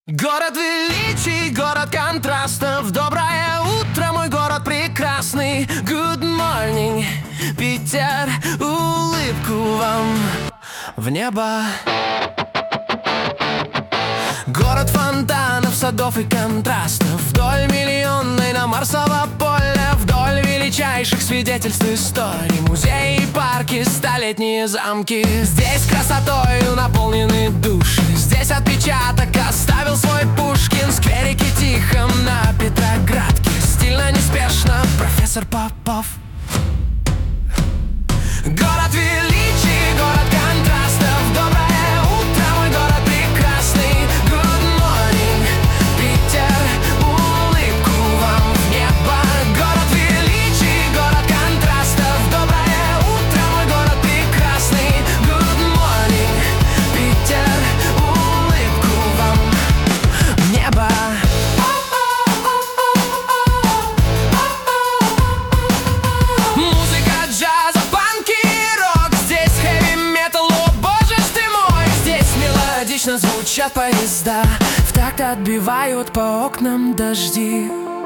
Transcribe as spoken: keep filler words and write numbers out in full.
Город величий, город контрастов. Доброе утро, мой город прекрасный. Good morning, Питер, улыбку вам в небо. Город фонтанов, садов и контрастов. Вдоль миллионной на Марсово поле. Вдоль величайших свидетельств истории. Музеи, парки, столетние замки. Здесь красотою наполнены души. Здесь отпечаток оставил свой Пушкин. В скверике тихом на Петроградке. Стильно, неспешно, профессор Попов. Город величий, город контрастов. Доброе утро, мой город прекрасный. Good morning, Питер, улыбку вам в небо. Город величий, город контрастов. Доброе утро, мой город прекрасный. Good morning, Питер, улыбку вам в небо. Музыка джаза, панки, рок. Здесь хэви-метал, о боже ж ты мой. Здесь мелодично звучат поезда, в такт отбивают по окнам дожди.